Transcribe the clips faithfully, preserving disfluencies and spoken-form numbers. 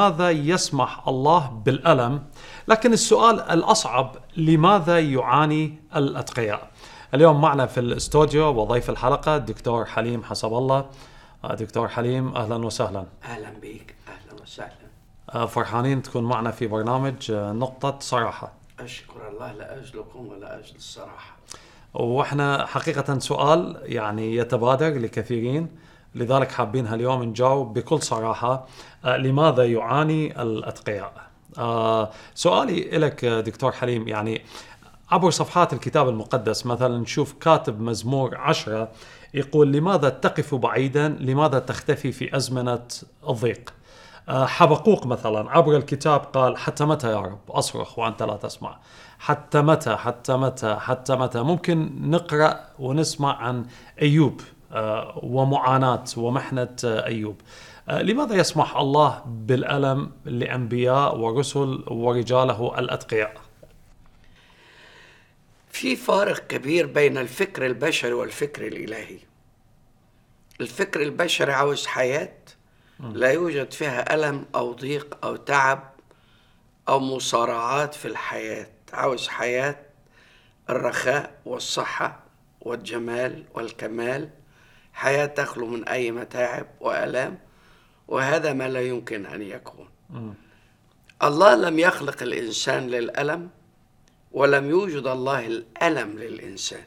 لماذا يسمح الله بالألم؟ لكن السؤال الأصعب، لماذا يعاني الأتقياء؟ اليوم معنا في الاستوديو وضيف الحلقة الدكتور حليم حسب الله. دكتور حليم، أهلا وسهلا. أهلا بك، أهلا وسهلا. فرحانين تكون معنا في برنامج نقطة صراحة. أشكر الله، لا أجلكم ولا أجل الصراحة. وإحنا حقيقة سؤال يعني يتبادر لكثيرين، لذلك حابين هاليوم نجاوب بكل صراحة. آه لماذا يعاني الأتقياء؟ آه سؤالي لك دكتور حليم، يعني عبر صفحات الكتاب المقدس مثلا نشوف كاتب مزمور عشرة يقول: لماذا تقف بعيدا؟ لماذا تختفي في أزمنة الضيق؟ آه حبقوق مثلا عبر الكتاب قال: حتى متى يا رب أصرخ وأنت لا تسمع؟ حتى متى حتى متى حتى متى؟ ممكن نقرأ ونسمع عن أيوب آه ومعاناة ومحنة آه أيوب. آه لماذا يسمح الله بالألم لأنبياء ورسل ورجاله الأتقياء؟ في فارق كبير بين الفكر البشري والفكر الإلهي. الفكر البشري عاوز حياة لا يوجد فيها ألم أو ضيق أو تعب أو مصارعات في الحياة، عاوز حياة الرخاء والصحة والجمال والكمال، حياة تخلو من أي متاعب وآلام، وهذا ما لا يمكن أن يكون. م. الله لم يخلق الإنسان للألم، ولم يوجد الله الألم للإنسان،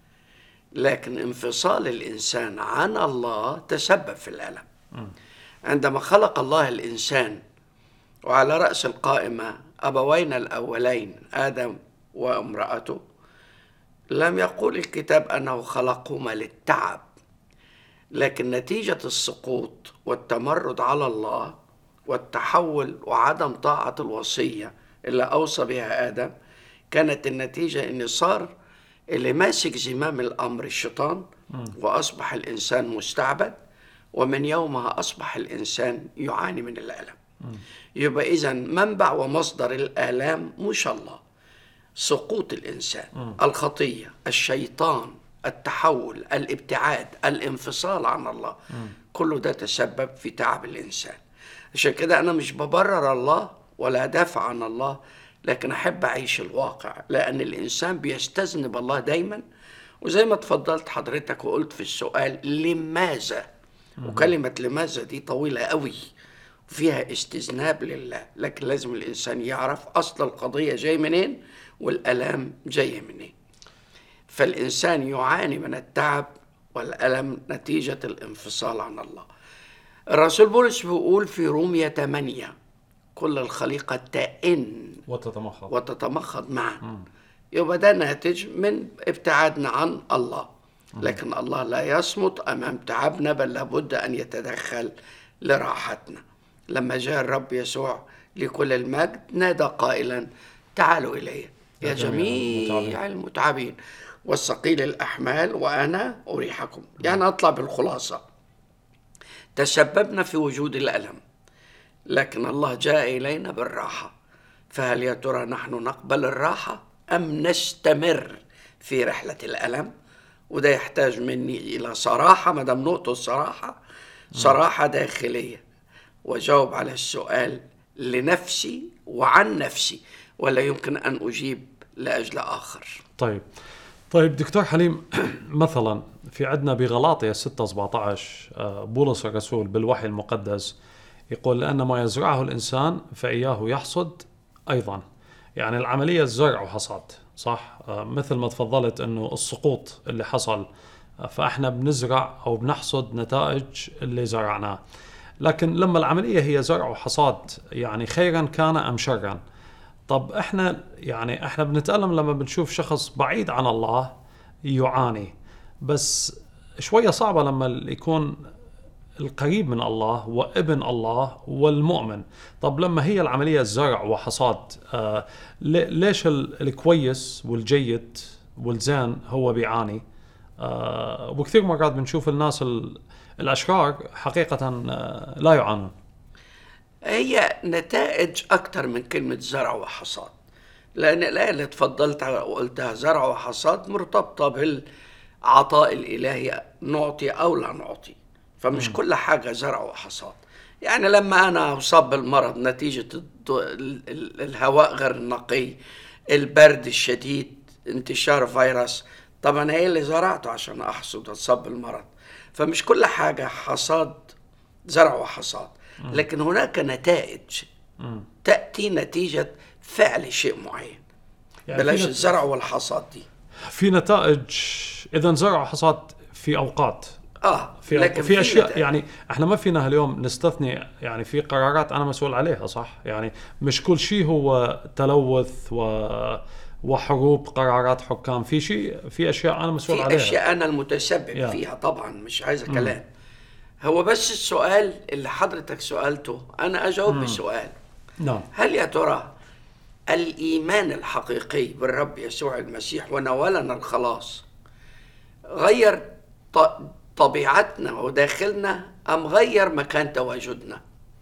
لكن انفصال الإنسان عن الله تسبب في الألم. م. عندما خلق الله الإنسان وعلى رأس القائمة أبوينا الأولين آدم وامرأته، لم يقول الكتاب أنه خلقهما للتعب، لكن نتيجة السقوط والتمرد على الله والتحول وعدم طاعة الوصية اللي أوصى بها آدم، كانت النتيجة أن صار اللي ماسك زمام الأمر الشيطان، وأصبح الإنسان مستعبد، ومن يومها أصبح الإنسان يعاني من الألم. يبقى إذن منبع ومصدر الآلام مش الله، سقوط الإنسان، الخطية، الشيطان، التحول، الابتعاد، الانفصال عن الله، كله ده تسبب في تعب الإنسان. عشان كده أنا مش ببرر الله ولا أدافع عن الله، لكن أحب أعيش الواقع، لأن الإنسان بيستذنب الله دايما. وزي ما تفضلت حضرتك وقلت في السؤال لماذا، وكلمة لماذا دي طويلة قوي فيها استذناب لله، لكن لازم الإنسان يعرف أصل القضية جاي منين والألام جاي منين. فالإنسان يعاني من التعب والألم نتيجة الانفصال عن الله. الرسول بولس بيقول في رومية ثمانية: كل الخليقة تئن وتتمخض وتتمخض معا. يبقى ده ناتج من ابتعادنا عن الله، لكن الله لا يصمت أمام تعبنا، بل لابد أن يتدخل لراحتنا. لما جاء الرب يسوع لكل المجد نادى قائلا: تعالوا إلي يا جميع المتعبين والثقيل الأحمال وأنا أريحكم. يعني أطلع بالخلاصة، تسببنا في وجود الألم، لكن الله جاء إلينا بالراحة. فهل يا ترى نحن نقبل الراحة أم نستمر في رحلة الألم؟ وده يحتاج مني إلى صراحة، مدام نقطة الصراحة صراحة داخلية، وجاوب على السؤال لنفسي وعن نفسي، ولا يمكن أن أجيب لأجل آخر. طيب طيب دكتور حليم، مثلا في عندنا بغلاطية ستة سبعة عشر بولس الرسول بالوحي المقدس يقول: لأن ما يزرعه الإنسان فإياه يحصد أيضا. يعني العملية الزرع وحصاد، صح؟ مثل ما تفضلت أنه السقوط اللي حصل، فإحنا بنزرع أو بنحصد نتائج اللي زرعناه. لكن لما العملية هي زرع وحصاد، يعني خيرا كان أم شرا، طب إحنا يعني إحنا بنتألم لما بنشوف شخص بعيد عن الله يعاني، بس شوية صعبة لما يكون القريب من الله وابن الله والمؤمن. طب لما هي العملية زرع وحصاد، آه ليش الكويس والجيد والزين هو بيعاني؟ آه وكثير مرات بنشوف الناس الأشرار حقيقة آه لا يعانون. هي نتائج أكتر من كلمة زرع وحصاد، لأن الآية اللي تفضلت وقلتها زرع وحصاد مرتبطة بالعطاء الإلهي، نعطي أو لا نعطي، فمش م. كل حاجة زرع وحصاد. يعني لما أنا أصاب بالمرض نتيجة الهواء غير النقي، البرد الشديد، انتشار فيروس، طبعا هي اللي زرعته عشان أحصد أصاب بالمرض. فمش كل حاجة حصاد، زرع وحصاد، لكن هناك نتائج تأتي نتيجة فعل شيء معين. يعني بلاش الزرع والحصاد دي. في نتائج إذا زرع وحصاد في أوقات، آه في, لكن في, في أشياء نتائج. يعني إحنا ما فينا اليوم نستثني، يعني في قرارات أنا مسؤول عليها صح، يعني مش كل شيء هو تلوث و وحروب قرارات حكام، في شيء في أشياء أنا مسؤول في عليها، في أشياء أنا المتسبب yeah. فيها طبعا، مش عايزة كلام. هو بس السؤال اللي حضرتك سؤالته أنا أجاوب بسؤال. نعم. هل يا ترى الإيمان الحقيقي بالرب يسوع المسيح ونوالنا الخلاص غير طبيعتنا وداخلنا أم غير مكان تواجدنا؟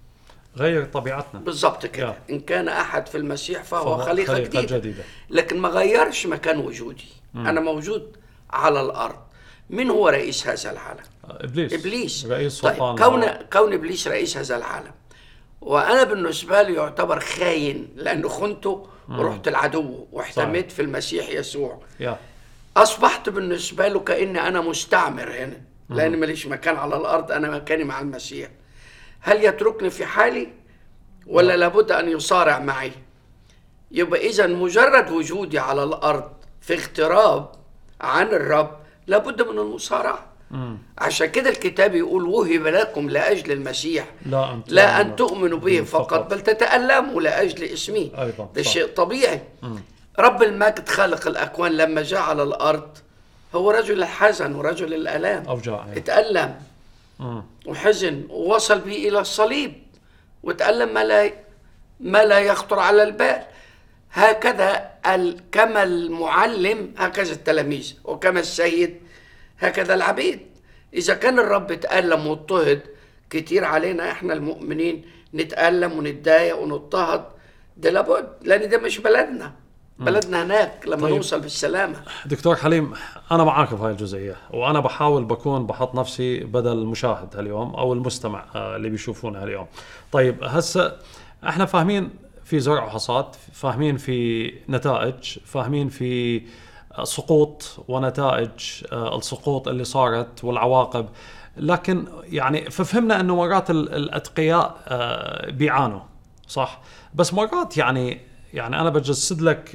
غير طبيعتنا بالضبط كده. yeah. إن كان أحد في المسيح فهو, فهو خليقة, خليقة جديدة. جديدة لكن ما غيرش مكان وجودي. مم. أنا موجود على الأرض. من هو رئيس هذا العالم؟ إبليس. إبليس. رئيس طيب كون, كون إبليس رئيس هذا العالم، وأنا بالنسبة لي يعتبر خاين لأنه خنته ورحت العدو واحتميت صحيح. في المسيح يسوع yeah. أصبحت بالنسبة له كأني أنا مستعمر هنا، لأن ماليش مكان على الأرض، أنا مكاني مع المسيح. هل يتركني في حالي ولا لابد أن يصارع معي؟ يبقى إذن مجرد وجودي على الأرض في اغتراب عن الرب لابد من المصارعة. مم. عشان كده الكتاب يقول وهب لكم لأجل المسيح لا أن, لا أن تؤمنوا به فقط, فقط بل تتألموا لأجل اسمه. ده شيء طبيعي. مم. رب المجد خالق الأكوان لما جاء على الأرض هو رجل الحزن ورجل الألام، أوجاع اتألم مم. وحزن ووصل به إلى الصليب وتألم ما لا, ما لا يخطر على البال. هكذا كما المعلم هكذا التلاميذ، وكما السيد هكذا العبيد. إذا كان الرب تألم واضطهد كتير علينا إحنا المؤمنين نتألم ونتضايق ونضطهد، ده لابد، لأن ده مش بلدنا. بلدنا هناك لما طيب. نوصل بالسلامة. دكتور حليم، أنا معاك في هاي الجزئية، وأنا بحاول بكون بحط نفسي بدل المشاهد هاليوم أو المستمع اللي بيشوفونا هاليوم. طيب هسه إحنا فاهمين في زرع وحصاد، فاهمين في نتائج، فاهمين في سقوط ونتائج السقوط اللي صارت والعواقب، لكن يعني ففهمنا أنه مرات الأتقياء بيعانوا صح، بس مرات يعني يعني أنا بجسد لك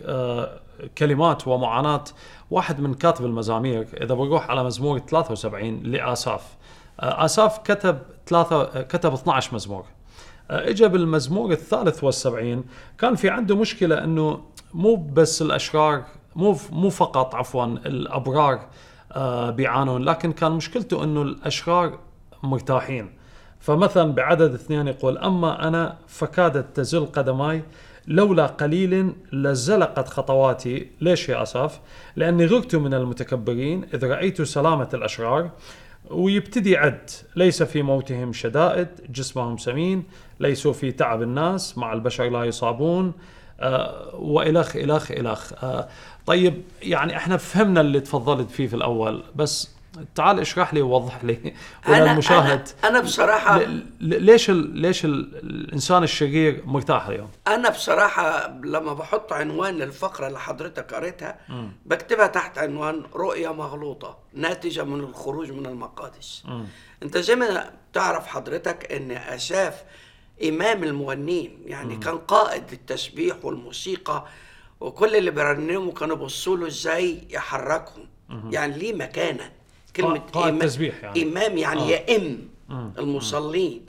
كلمات ومعاناة واحد من كاتب المزامير. إذا بروح على مزمور ثلاثة وسبعين لآساف، آساف كتب ثلاثة كتب اثناشر مزمور. اجى بالمزمور الثالث والسبعين كان في عنده مشكلة انه مو بس الاشرار مو مو فقط عفوا الابرار بيعانون، لكن كان مشكلته انه الاشرار مرتاحين. فمثلا بعدد اثنين يقول اما انا فكادت تزل قدماي لولا قليل لزلقت خطواتي. ليش يا اساف؟ لاني غرت من المتكبرين اذ رايت سلامة الاشرار. ويبتدي يعد ليس في موتهم شدائد جسمهم سمين، ليسوا في تعب الناس مع البشر لا يصابون، آه وإلخ إلخ إلخ. آه طيب يعني احنا فهمنا اللي تفضلت فيه في الأول، بس تعال اشرح لي ووضح لي وللمشاهد. أنا, أنا بصراحة ليش ال ليش ال الإنسان الشرير مرتاح اليوم؟ أنا بصراحة لما بحط عنوان للفقرة اللي حضرتك قريتها م. بكتبها تحت عنوان رؤية مغلوطة ناتجة من الخروج من المقادس. م. أنت زي ما تعرف حضرتك أن آساف إمام المغنين، يعني م. كان قائد للتسبيح والموسيقى، وكل اللي بيرنموا كانوا بصوا له إزاي يحركهم. م. يعني ليه مكانة كلمة إمام, يعني. إمام يعني آه. يئم المصلين.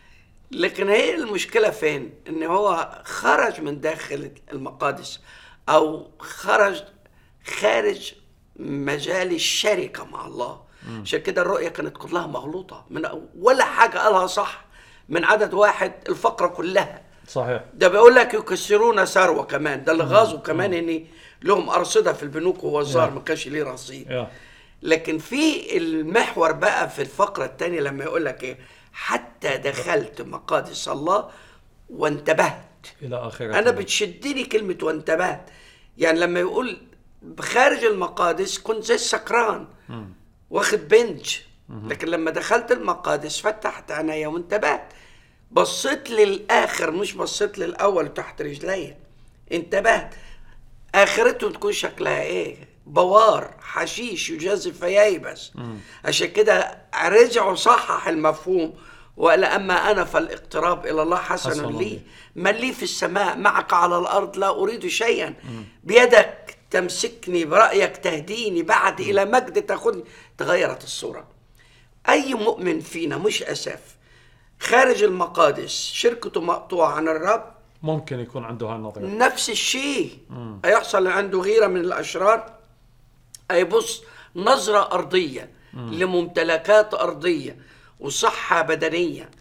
لكن هي المشكلة فين؟ إن هو خرج من داخل المقادس أو خرج خارج مجال الشركة مع الله. عشان كده الرؤية كانت كلها مغلوطة، من ولا حاجة قالها صح. من عدد واحد الفقرة كلها صحيح. ده بيقول لك يكسرون ثروة كمان، ده اللي غازوا كمان إن لهم أرصدة في البنوك ووزار ما كانش ليه رصيد. لكن في المحور بقى في الفقرة الثانية لما يقول لك إيه، حتى دخلت مقادس الله وانتبهت إلى آخره. أنا بتشدني كلمة وانتبهت، يعني لما يقول بخارج المقادس كنت زي السكران واخد بنج، لكن لما دخلت المقادس فتحت عينيا وانتبهت. بصيت للآخر مش بصيت للأول تحت رجلي، انتبهت آخرته تكون شكلها إيه؟ بوار حشيش يجازف فييبس. عشان كده رجعوا صحح المفهوم وقال أما أنا فالاقتراب إلى الله حسن, حسن لي، من لي في السماء معك على الأرض لا أريد شيئا، مم. بيدك تمسكني برأيك تهديني بعد مم. إلى مجد تأخذني. تغيرت الصورة. أي مؤمن فينا مش أسف خارج المقادس شركته مقطوعة عن الرب ممكن يكون عنده هالنظرة. نفس الشيء هيحصل عنده غيرة من الأشرار، هيبص نظرة أرضية مم. لممتلكات أرضية وصحة بدنية،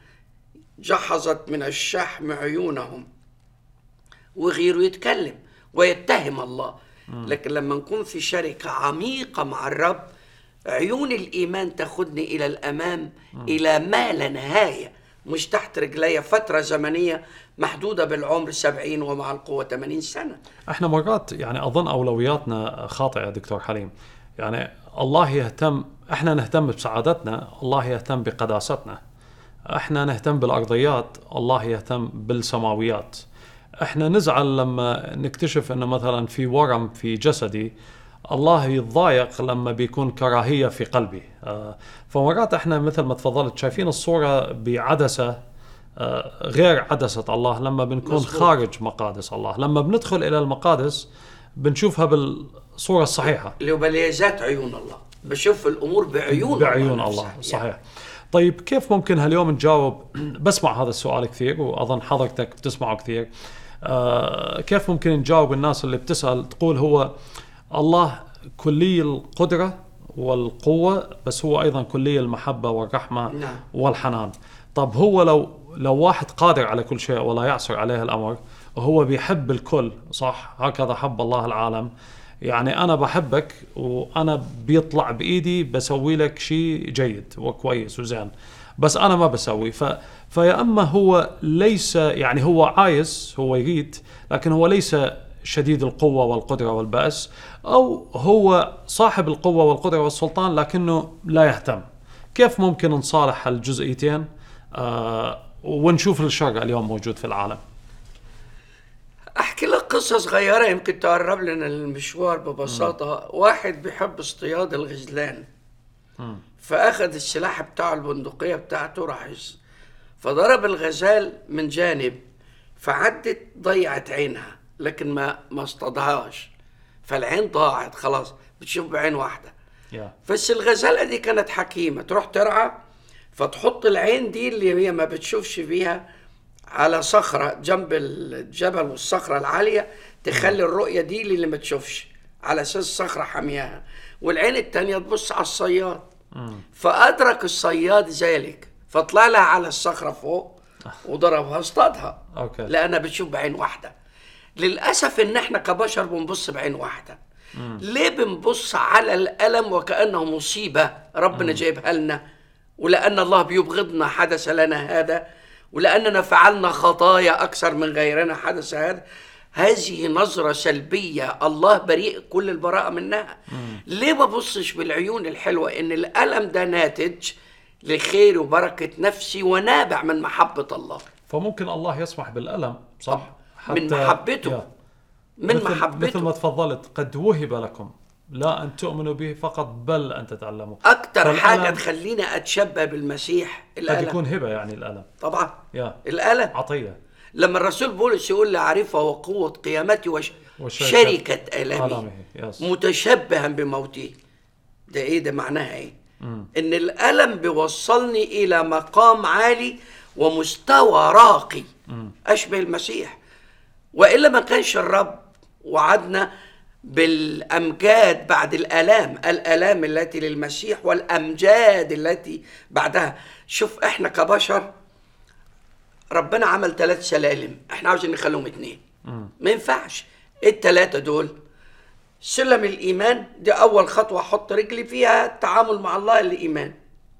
جحظت من الشحم عيونهم، وغيره يتكلم ويتهم الله. مم. لكن لما نكون في شركة عميقة مع الرب عيون الإيمان تاخدني إلى الأمام مم. إلى ما لا نهاية، مش تحت رجلي فترة زمنية محدودة بالعمر سبعين ومع القوة ثمانين سنة. احنا مرات يعني أظن أولوياتنا خاطئة يا دكتور حليم. يعني الله يهتم، احنا نهتم بسعادتنا، الله يهتم بقداستنا. احنا نهتم بالأرضيات، الله يهتم بالسماويات. احنا نزعل لما نكتشف انه مثلا في ورم في جسدي، الله يتضايق لما بيكون كراهية في قلبي. آه فمرات احنا مثل ما تفضلت شايفين الصورة بعدسة آه غير عدسة الله لما بنكون مزبوط. خارج مقادس الله. لما بندخل الى المقادس بنشوفها بالصورة الصحيحة، اللي هو بليزات عيون الله، بشوف الامور بعيون بعيون الله, الله. صحيح يعني. طيب كيف ممكن هاليوم نجاوب؟ بسمع هذا السؤال كثير وأظن حضرتك بتسمعه كثير. آه كيف ممكن نجاوب الناس اللي بتسأل تقول هو الله كلي القدرة والقوة بس هو أيضا كلي المحبة والرحمة نعم. والحنان. طب هو لو لو واحد قادر على كل شيء ولا يعسر عليه الأمر وهو بيحب الكل، صح؟ هكذا حب الله العالم. يعني أنا بحبك وأنا بيطلع بإيدي بسوي لك شيء جيد وكويس وزين، بس أنا ما بسوي. ف... فيا أما هو ليس يعني هو عايز، هو يريد، لكن هو ليس شديد القوة والقدرة والبأس، أو هو صاحب القوة والقدرة والسلطان لكنه لا يهتم. كيف ممكن نصالح الجزئيتين آه ونشوف الشر اليوم موجود في العالم؟ أحكي لك قصة صغيرة يمكن تقرب لنا المشوار ببساطة. م. واحد بيحب اصطياد الغزلان، م. فأخذ السلاح بتاعه البندقية بتاعته راح فضرب الغزال من جانب، فعدت ضيعت عينها لكن ما ما اصطادهاش، فالعين ضاعت خلاص بتشوف بعين واحدة. yeah. بس الغزالة دي كانت حكيمة تروح ترعى فتحط العين دي اللي هي ما بتشوفش بيها على صخرة جنب الجبل والصخرة العالية، تخلي الرؤية دي اللي ما تشوفش على أساس صخرة حمياها، والعين التانية تبص على الصياد. فأدرك الصياد ذلك فطلع لها على الصخرة فوق وضربها اصطادها لأنها بتشوف بعين واحدة. للأسف إن احنا كبشر بنبص بعين واحدة. مم. ليه بنبص على الألم وكأنه مصيبة ربنا جايبها لنا، ولأن الله بيبغضنا حدث لنا هذا، ولأننا فعلنا خطايا أكثر من غيرنا حدث هذا. هذه نظرة سلبية الله بريء كل البراءة منها. مم. ليه ما ببصش بالعيون الحلوة إن الألم ده ناتج لخير وبركة نفسي ونابع من محبة الله. فممكن الله يسمح بالألم، صح؟ من محبته يا. من مثل محبته مثل ما تفضلت قد وهب لكم لا أن تؤمنوا به فقط بل أن تتعلموا. أكتر حاجة تخلينا أتشبه بالمشيح الألم. قد يكون هبة يعني الألم طبعا يا. الألم عطية. لما الرسول بولس يقول لأعرفه وقوة قيامتي وش... وشركة آلامه متشبها بموته، ده إيه ده معناها إيه؟ م. إن الألم بيوصلني إلى مقام عالي ومستوى راقي م. أشبه المسيح. وإلا ما كانش الرب وعدنا بالأمجاد بعد الآلام، الآلام التي للمسيح والأمجاد التي بعدها. شوف إحنا كبشر ربنا عمل ثلاث سلالم، إحنا عاوزين نخليهم اتنين. ما ينفعش. الثلاثة دول سلم الإيمان، دي أول خطوة أحط رجلي فيها التعامل مع الله الإيمان.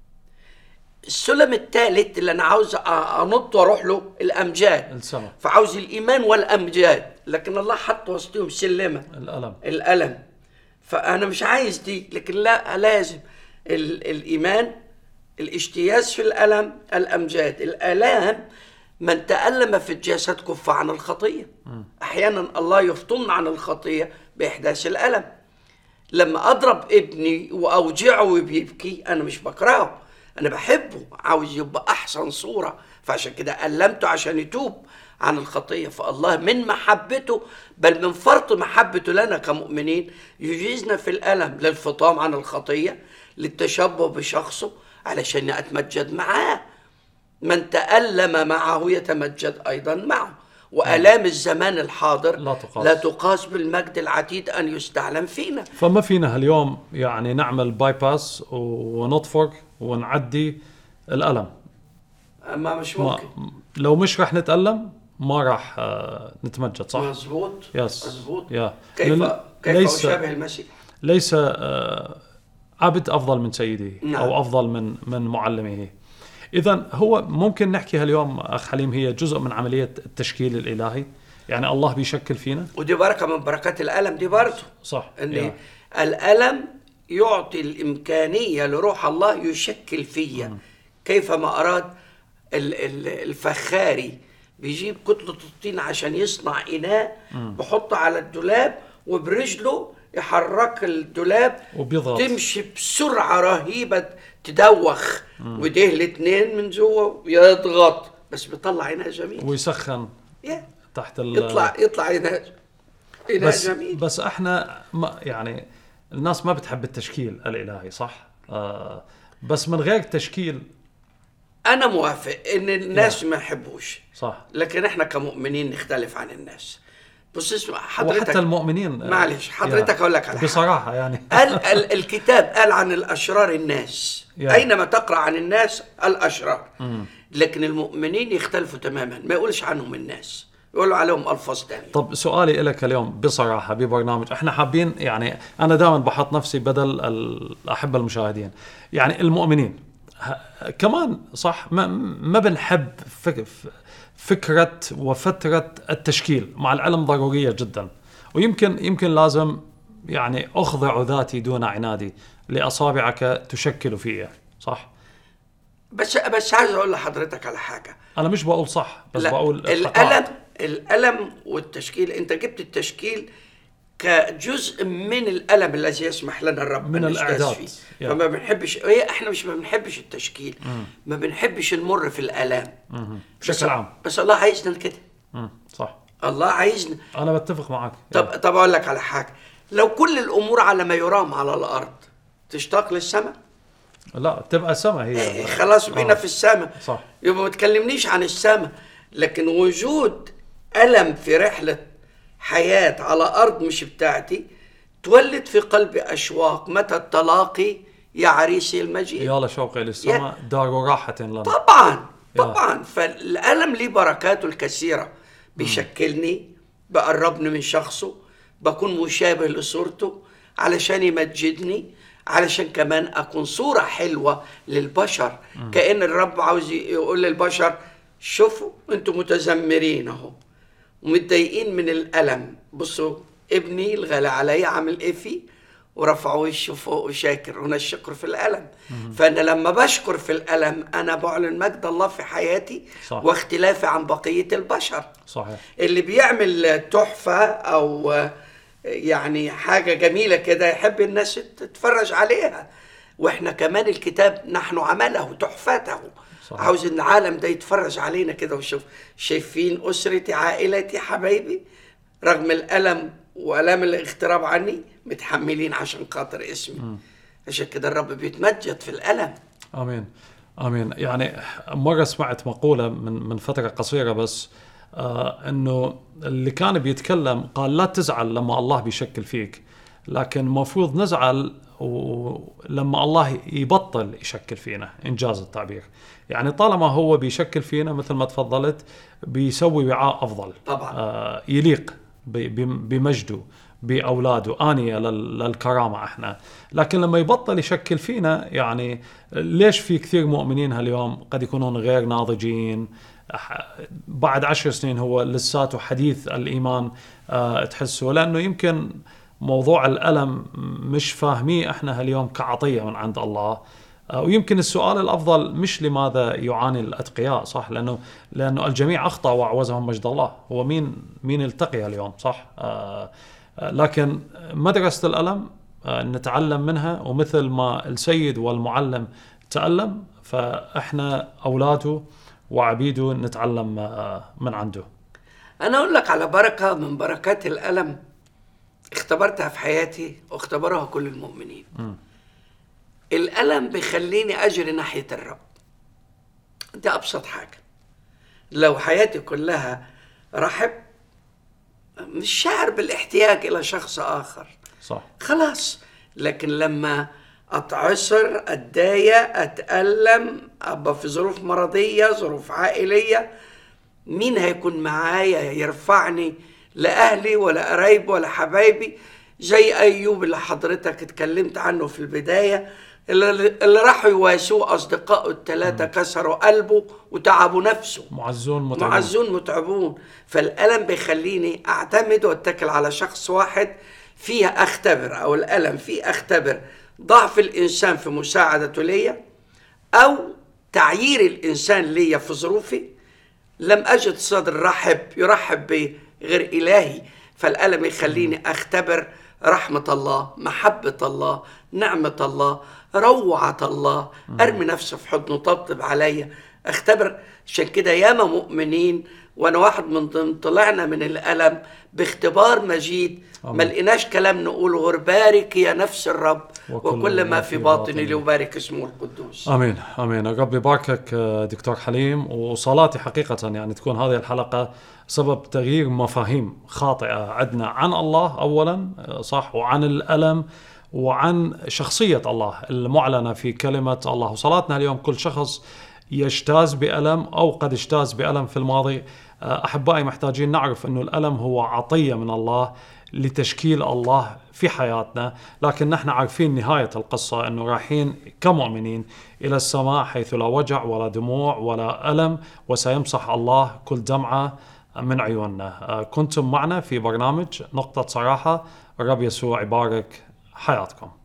السلم الثالث اللي أنا عاوز أنط وأروح له الأمجاد السماء. فعاوز الإيمان والأمجاد، لكن الله حط وسطهم سلمة الألم الألم. فأنا مش عايز دي، لكن لا لازم الإيمان، الاجتياز في الألم، الأمجاد. الآلام من تألم في الجسد كف عن الخطية. أحيانا الله يفطن عن الخطية بإحداث الألم. لما أضرب ابني وأوجعه وبيبكي أنا مش بكرهه، أنا بحبه، عاوز يبقى أحسن صورة، فعشان كده ألمته عشان يتوب عن الخطية. فالله من محبته بل من فرط محبته لنا كمؤمنين يجيزنا في الألم للفطام عن الخطية، للتشبه بشخصه علشان أتمجد معاه. من تألم معه يتمجد أيضا معه. وآلام الزمان الحاضر لا تقاس. لا تقاس بالمجد العتيد أن يستعلم فينا. فما فينا هاليوم يعني نعمل باي باس ونطفق ونعدي الألم. ما مش ممكن. ما لو مش رح نتألم ما راح آه، نتمجد، صح؟ مظبوط. يس. مظبوط. يا. كيف كيف ليس أشابه المسيح؟ ليس آه، عبد أفضل من سيده. نعم. أو أفضل من من معلمه. إذن هو ممكن نحكي هاليوم أخ حليم هي جزء من عملية التشكيل الإلهي، يعني الله بيشكل فينا. ودي بركة من بركات الألم دي برضه. صح. إن يا. الألم يعطي الإمكانية لروح الله يشكل فيا كيفما أراد. ال- ال- الفخاري بيجيب كتلة الطين عشان يصنع إناء، بحطه على الدولاب وبرجله يحرك الدولاب وبيضغط. تمشي بسرعة رهيبة تدوخ، وده الاثنين من جوه يضغط بس بيطلع إناء جميل. ويسخن yeah. تحت ال يطلع يطلع إناء إناء بس جميل. بس احنا ما يعني الناس ما بتحب التشكيل الإلهي، صح؟ آه بس من غير تشكيل. أنا موافق إن الناس ما يحبوش، صح. لكن إحنا كمؤمنين نختلف عن الناس. بص اسمع حضرتك، وحتى المؤمنين. آه، معلش حضرتك يا. أقول لك على حاجة. بصراحة يعني ال ال الكتاب قال عن الأشرار الناس، يا. أينما تقرأ عن الناس الأشرار، لكن المؤمنين يختلفوا تماما، ما يقولش عنهم الناس، يقولوا عليهم ألفاظ تانية. طب سؤالي لك اليوم بصراحة ببرنامج احنا حابين، يعني أنا دائما بحط نفسي بدل الأحبة المشاهدين، يعني المؤمنين ه- كمان صح ما, ما بنحب فك فكرة وفترة التشكيل، مع العلم ضرورية جدا، ويمكن يمكن لازم يعني أخضع ذاتي دون عنادي لأصابعك تشكل فيها، صح؟ بس بس عايز أقول لحضرتك على حاجة. أنا مش بقول صح بس لا، بقول الألم الحقائق. الألم والتشكيل، أنت جبت التشكيل كجزء من الألم الذي يسمح لنا الرب من أن نجتاز الإعداد. فيه. يا. فما بنحبش إيه، إحنا مش ما بنحبش التشكيل، ما بنحبش نمر في الآلام بس, بشكل عام. بس الله عايزنا كده. مم. صح. الله عايزنا. أنا بتفق معك. طب طب أقول لك على حاجة، لو كل الأمور على ما يرام على الأرض تشتاق للسماء؟ لا تبقى سما هي. إيه خلاص بينا آه. في السماء. صح. يبقى ما تكلمنيش عن السماء، لكن وجود ألم في رحلة حياة على أرض مش بتاعتي تولد في قلبي أشواق متى التلاقي يا عريسي المجيد. يا لشوقي للسماء دار راحة لنا. طبعا يا. طبعا. فالألم ليه بركاته الكثيرة، بيشكلني، بقربني من شخصه، بكون مشابه لصورته علشان يمجدني، علشان كمان أكون صورة حلوة للبشر. م. كأن الرب عاوز يقول للبشر شوفوا انتم متذمرين اهو ومتضايقين من الألم، بصوا ابني الغالي علي عامل ايه فيه، ورفع وشه فوق وشاكر. هنا الشكر في الألم. م. فأنا لما بشكر في الألم أنا بعلن مجد الله في حياتي. صح. واختلافي عن بقية البشر. صحيح. اللي بيعمل تحفة أو يعني حاجة جميلة كده يحب الناس تتفرج عليها، واحنا كمان الكتاب نحن عمله تحفته. صحيح. عاوز ان العالم ده يتفرج علينا كده وشوف شايفين أسرتي عائلتي حبايبي رغم الألم وألم الاغتراب عني متحملين عشان خاطر اسمي. م. عشان كده الرب بيتمجد في الألم. آمين آمين. يعني مرة سمعت مقولة من من فترة قصيرة بس آه انه اللي كان بيتكلم قال لا تزعل لما الله بيشكل فيك، لكن المفروض نزعل لما الله يبطل يشكل فينا، إنجاز التعبير. يعني طالما هو بيشكل فينا مثل ما تفضلت بيسوي وعاء أفضل طبعا. آه يليق بمجده بأولاده، آنية للكرامة احنا. لكن لما يبطل يشكل فينا، يعني ليش في كثير مؤمنين هاليوم قد يكونون غير ناضجين، بعد عشر سنين هو لساته حديث الإيمان أه تحسه، لأنه يمكن موضوع الألم مش فاهميه احنا هاليوم كعطية من عند الله، ويمكن السؤال الأفضل مش لماذا يعاني الأتقياء، صح؟ لأنه لأنه الجميع أخطأ وأعوزهم مجد الله. هو مين مين التقي اليوم، صح؟ آه لكن مدرسة الألم آه نتعلم منها، ومثل ما السيد والمعلم تألم فإحنا أولاده وعبيده نتعلم آه من عنده. أنا أقول لك على بركة من بركات الألم اختبرتها في حياتي واختبرها كل المؤمنين. م. الألم بيخليني أجري ناحية الرب. دي أبسط حاجة. لو حياتي كلها رحب، مش شاعر بالاحتياج إلى شخص آخر، صح، خلاص. لكن لما أتعصر، أتضايق، أتألم، أبقى في ظروف مرضية، ظروف عائلية، مين هيكون معايا يرفعني؟ لا أهلي ولا قرايبي ولا حبايبي. زي أيوب اللي حضرتك اتكلمت عنه في البداية، اللي راحوا يواسوه أصدقائه الثلاثة كسروا قلبه وتعبوا نفسه. معزون متعبون. معزون متعبون. فالألم بيخليني أعتمد واتكل على شخص واحد فيها أختبر، أو الألم فيه أختبر ضعف الإنسان في مساعدته ليا، أو تعيير الإنسان ليا في ظروفي. لم أجد صدر رحب يرحب بي غير إلهي. فالألم يخليني أختبر رحمة الله، محبة الله، نعمة الله، روعة الله، أرمي نفسي في حضنه، طبطب عليا، أختبر. عشان كده ياما مؤمنين، وأنا واحد من ضمن، طلعنا من الألم باختبار مجيد. ما لقيناش كلام نقوله غير بارك يا نفس الرب وكل, وكل ما في باطني ليبارك اسمه القدوس. آمين آمين. الرب يباركك دكتور حليم. وصلاتي حقيقة يعني تكون هذه الحلقة سبب تغيير مفاهيم خاطئة عندنا عن الله أولا، صح، وعن الألم، وعن شخصية الله المعلنة في كلمة الله. وصلاتنا اليوم كل شخص يجتاز بألم أو قد اجتاز بألم في الماضي، أحبائي محتاجين نعرف أنه الألم هو عطية من الله لتشكيل الله في حياتنا. لكن نحن عارفين نهاية القصة أنه رايحين كمؤمنين إلى السماء حيث لا وجع ولا دموع ولا ألم، وسيمسح الله كل دمعة من عيوننا. كنتم معنا في برنامج نقطة صراحة. الرب يسوع يبارك حياتكم.